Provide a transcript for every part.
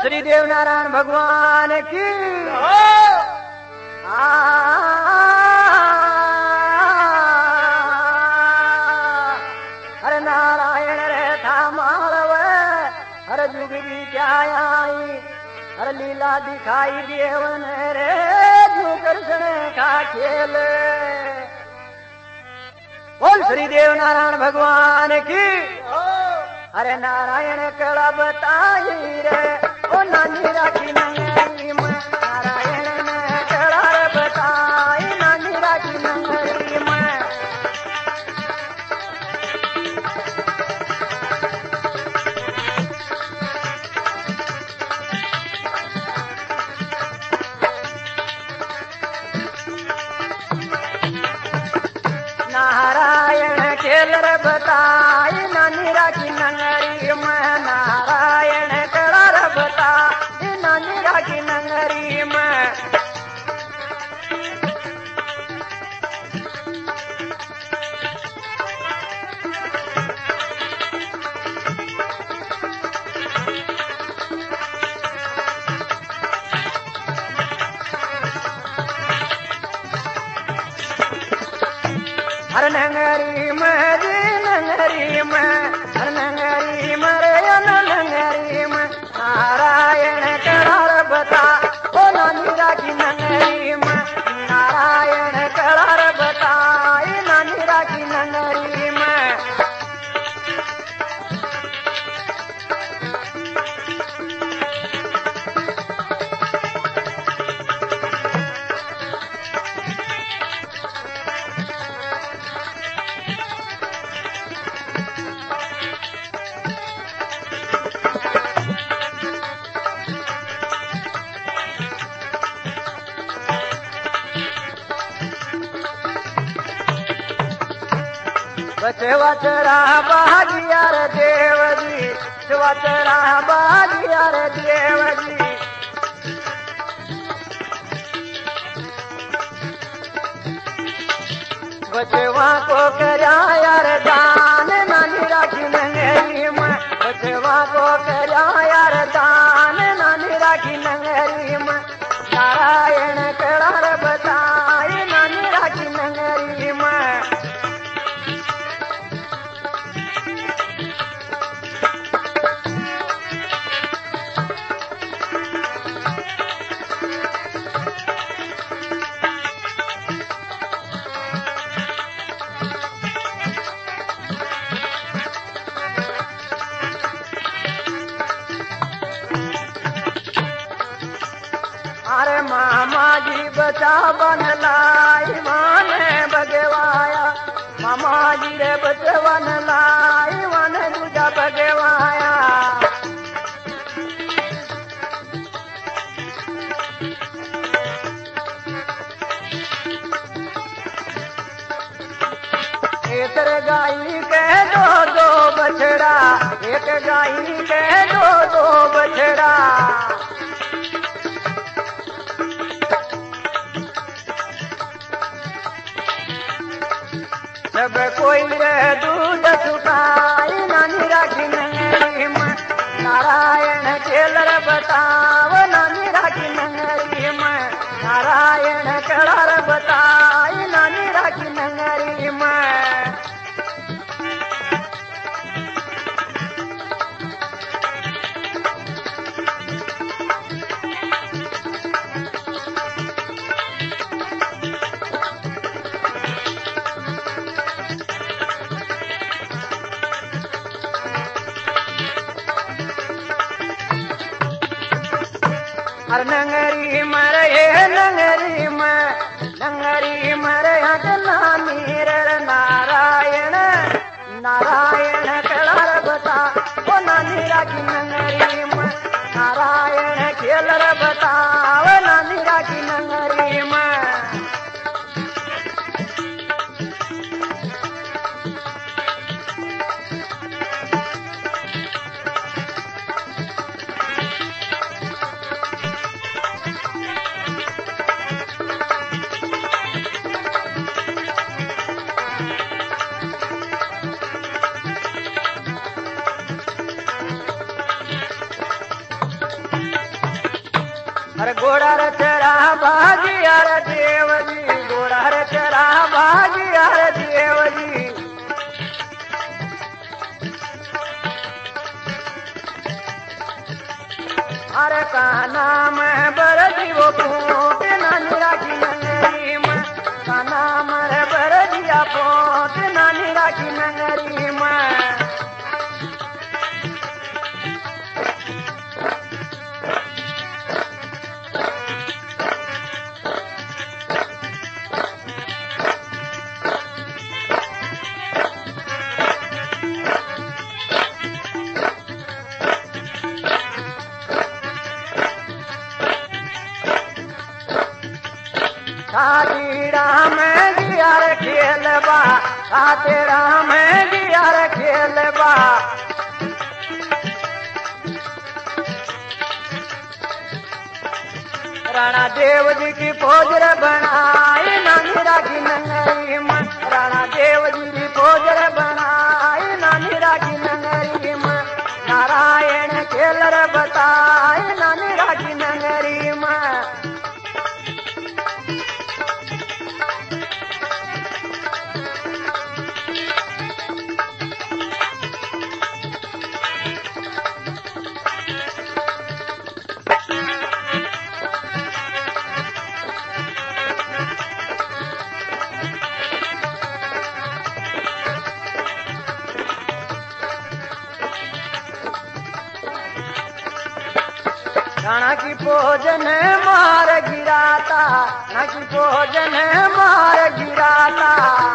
श्री देव नारायण भगवान की हर नारायण रे था मालव हर जुग भी क्या आई हर लीला दिखाई देवन रे जो कृष्ण का खेल। बोल श्री देव नारायण भगवान की। अरे नारायण कड़ा बताई रे ओ नानी राखी नंगरी में नारायण ने कड़ा बताई नानी राखी नंगरी में। नारायण खेल बताई नानी राखी नंगरी में नारायण कड़ा बताई नानी राखी नंगरी में। हर नंगरी में नंगरी में हर नंगरी मरे नंगरी में नारायण कड़ा बता ओ नानी राखी नंगरी में नारायण कड़ा बताई नानी राखी नंगरी में। बचवा चढ़ा बागिया रे देव जी बचवा चढ़ा बागिया रे देव जी। बचवा को कराया रे दान नानी राखी नंगरी में बचवा को कराया रे दान नानी राखी नंगरी में नारायण कड़ा बताई नानी राखी नंगरी में। अरे मामा जी बचा बन लाई माने बगवाया मामा जी रे बचवन लाई मन दूजा बगवाया। एक गाई के दो बछड़ा एक गाई के दो बछड़ा सब कोई रे दूध छुपाई नानी राखी नंगरी में नारायण खेल बताव नानी राखी नंगरी में नारायण कड़ा बताई नानी राखी नंगरी में। हर नंगरी मरे नानी रे नारायण नारायण कड़ा बता ओ नानी राखी नंगरी में नारायण खेल बताव नानी राखी नंगरी में। अरे घोड़ा रे चरा भागिया रे देव जी, घोड़ा रे चरा भागिया रे देव जी। अरे काना में बर जीवो पोट नानी राखी नंगरी में, काना में बर दिया पोट नानी राखी नंगरी में। खाती राम गिया रे खेलबा, खाते राम गिया रे खेलबा। राणा देव जी की फौज रे बनाई नानी राखी नंगरी में, राणा देव जी की फौज रे बनाई नानी राखी नंगरी में। नारायण खेल रे बताई नानी राखी नंगरी में। राणा की भोजन मार गिराता, राणा की भोजन मार गिराता।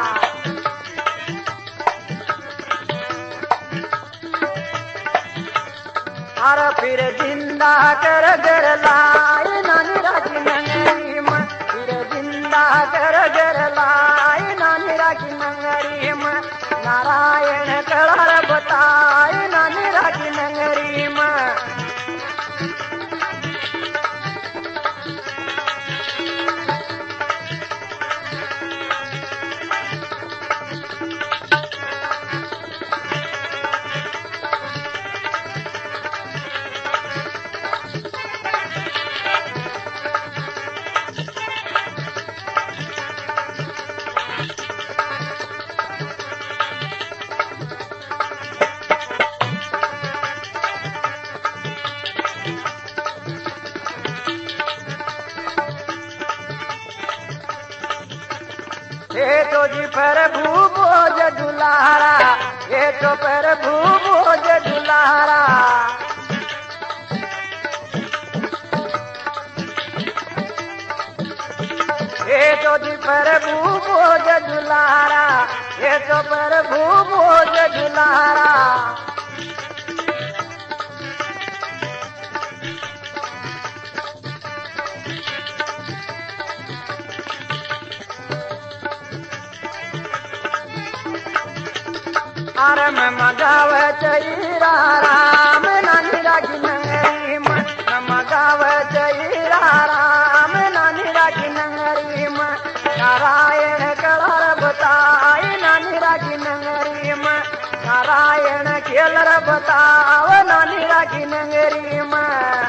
अरे फिर जिंदा कर घर लाई नानी राखी नंगरी में, फिर जिंदा कर घर लाई नानी राखी नंगरी में। नारायण कड़ा बताए नानी राखी नंगरी में। ये तो जी प्रभु बोझ दुलारा, ये तो प्रभु बोझ दुलारा। ये तो जी प्रभु बोझ दुलारा, ये तो प्रभु बोझ दुलारा। अरे मैं मगावे चईरा राम नानी राखी नंगरी में, मैं मगावे चईरा राम नानी राखी नंगरी में। नारायण कड़ा बताई नानी राखी नंगरी में, नारायण खेल बताओ नानी राखी नंगरी में।